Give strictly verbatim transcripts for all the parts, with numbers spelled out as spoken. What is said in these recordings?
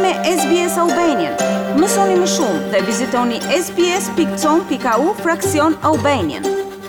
me S B S Albanian. Mësoni më shumë dhe vizitoni sbs.com.au fraksion Albanian.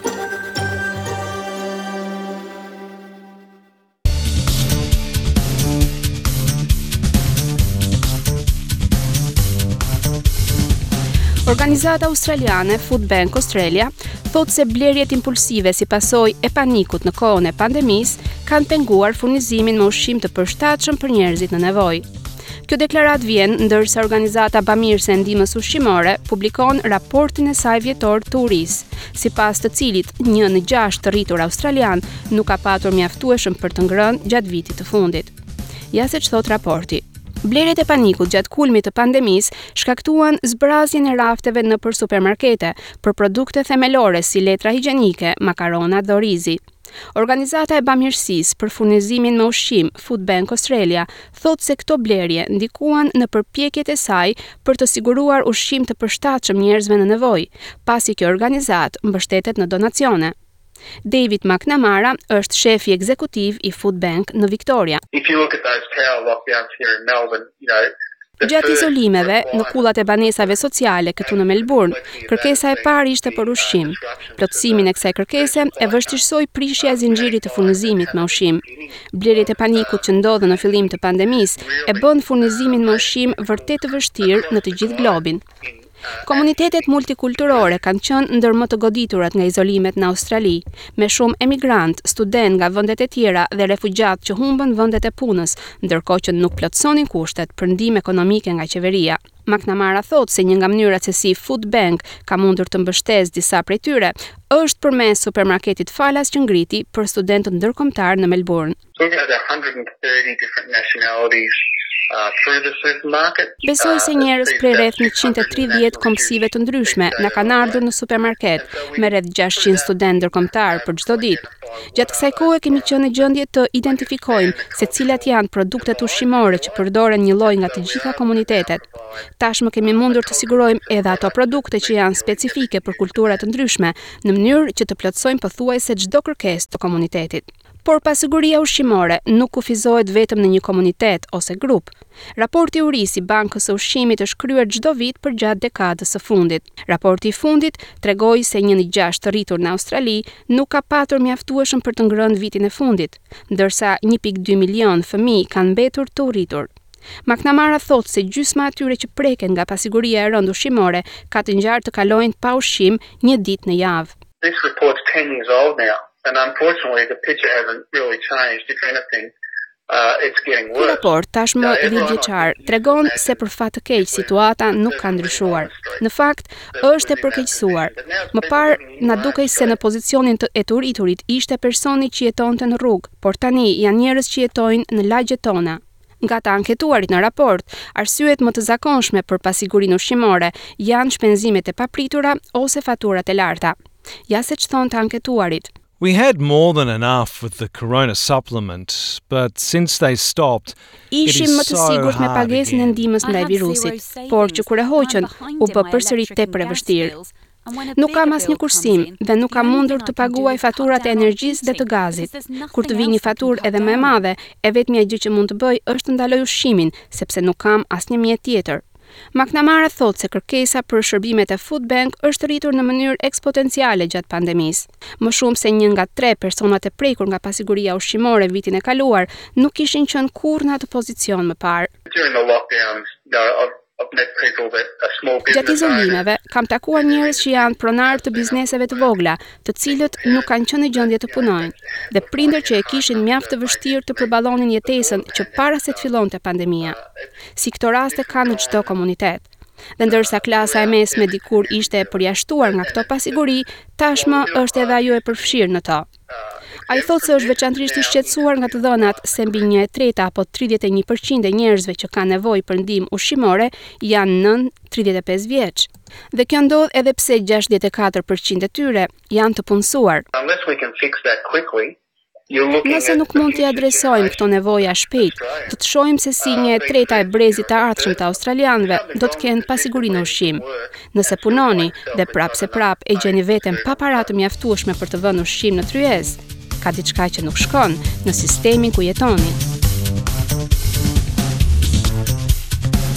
Organizata australiane Food Bank Australia thotë se blerjet impulsive si pasojë e panikut në kohën e pandemisë kanë penguar furnizimin me ushqim të përshtatshëm për njerëzit në nevojë. Kjo deklarat vjen ndërsa organizata bamirëse e ndihmës ushqimore publikon raportin e saj vjetor të urisë, sipas të cilit një në gjashtë të rritur australian nuk ka patur mjaftueshëm për të ngrënë gjatë vitit të fundit. Ja se ç'thot raporti. Blerjet e panikut gjatë kulmit të pandemisë shkaktuan zbrazjen e rafteve nëpër supermarkete për produkte themelore si letra higjienike, makarona dhe orizi. Organizata e bamirësisë për furnizimin me ushqim Food Bank Australia thotë se këto blerje ndikuan në përpjekjet e saj për të siguruar ushqim të përshtatshëm njerëzve në nevojë, pasi kjo organizatë mbështetet në donacione. David McNamara është shefi ekzekutiv i Food Bank në Victoria. If you look at those power lockdowns here in Melbourne, you know, Gjatë izolimeve në kullat e banesave sociale këtu në Melbourne, kërkesa e parë ishte për ushqim. Plotësimin e kësaj kërkese e vështirësoi prishja e zinxhirit të furnizimit me ushqim. Blerjet e panikut që ndodhen në fillim të pandemisë e bën furnizimin me ushqim vërtet të vështirë në të gjithë globin. Komunitetet multikulturore kanë qenë ndër më të goditurat nga izolimet në Australi, me shumë emigrant, student nga vendet e tjera dhe refugjat që humbën vendet e punës, ndërkohë që nuk plotësonin kushtet për ndihmë ekonomike nga qeveria. McNamara thotë se një nga mënyrat se si Food Bank ka mundur të mbështesë disa prej tyre është përmes supermarketit Falas që ngriti për studentët ndërkombëtar në Melbourne. so we had one hundred thirty different nationalities uh, through the supermarket. Besoj se njerëz prej rreth njëqind e tridhjetë kombësive të ndryshme na kanë ardhur në supermarket me rreth gjashtëqind studentë ndërkombëtar për çdo ditë. Gjatë kësaj kohe kemi qenë në gjendje të identifikojmë se cilat janë produktet ushqimore që përdoren një lloj nga të gjitha komunitetet. Tashmë kemi mundur të sigurojmë edhe ato produkte që janë specifike për kultura të ndryshme, në mënyrë që të plotësojmë pothuajse çdo kërkesë të komunitetit. Por pasiguria ushqimore nuk kufizohet vetëm në një komunitet ose grup. Raporti urisë i Bankës së Ushqimit është kryer çdo vit për gjatë dekadës së fundit. Raporti i fundit tregoi se një në gjashtë të rritur në Australi nuk ka patur mjaftueshëm për të ngrënë vitin e fundit, ndërsa një pikë dy milion fëmijë kanë mbetur të urritur. McNamara thotë se gjysma atyre që preken nga pasiguria e rëndë ushqimore ka të ngjarë të kalojnë pa ushqim një ditë në javë. This report's ten years old now, and unfortunately the picture hasn't really changed. If anything, uh, it's getting Ky worse. raport tashmë i vjeçar tregon se për fat të keq situata nuk ka ndryshuar. Në fakt, është e përkeqësuar. Më parë na dukej se në pozicionin të e të urriturit ishte personi që jetonte në rrugë, por tani janë njerëz që jetojnë në lagjet tona. Nga të anketuarit në raport, arsyet më të zakonshme për pasigurinë ushqimore janë shpenzimet e papritura ose faturat e larta. Ja se ç'thon të anketuarit. We had more than enough with the corona supplement, but since they stopped, it Ishim is më të so sigurt me hard pagesën e again. ndihmës ndaj virusit, por që kur e hoqën, u bë përsëri tepër e vështirë. Nuk kam asnjë kursim dhe nuk kam mundur të paguaj faturat e energjisë dhe të gazit. Kur të vi një faturë edhe më e madhe, e vetmja gjë që mund të bëj është të ndaloj ushqimin, sepse nuk kam asnjë mjet tjetër. McNamara thotë se kërkesa për shërbimet e Food Bank është rritur në mënyrë eksponenciale gjatë pandemisë. Më shumë se një nga tre personat e prekur nga pasiguria ushqimore vitin e kaluar nuk kishin qenë kurrë në atë pozicion më parë. During the lockdowns, you know, I've, I've met people that are small Gjatë business owners. izolimeve, kam takuar njerëz që janë pronarë të bizneseve të vogla, të cilët nuk kanë qenë në gjendje të punojnë, dhe prindër që e kishin mjaft të vështirë të përballonin jetesën që para se të fillonte pandemia. Si këto raste ka në çdo komunitet. Dhe ndërsa klasa e mesme dikur ishte e përjashtuar nga këto pasiguri, tashmë është edhe ajo e përfshirë në to. Ai thotë se është veçanërisht i shqetësuar nga të dhënat se mbi një e treta apo tridhjetë e një përqind e njerëzve që kanë nevojë për ndihmë ushqimore janë nën tridhjetë e pesë vjeç. Dhe kjo ndodh edhe pse gjashtëdhjetë e katër përqind e tyre janë të punësuar. Unless we can fix that quickly, you're looking Nëse at nuk the mund t'i future adresojmë këto nevoja shpejt, do të shohim se si një e treta e brezit të ardhshëm të australianëve do të kenë pasigurinë ushqim. Nëse punoni dhe prapë se prapë e gjeni veten pa para të mjaftueshme për të vënë ushqim në tryezë, ka diçka që nuk shkon në sistemin ku jetoni.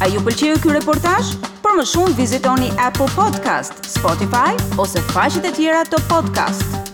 A ju pëlqeu ky reportazh? Për më shumë vizitoni Apple Podcast, Spotify ose faqet e tjera të podcast.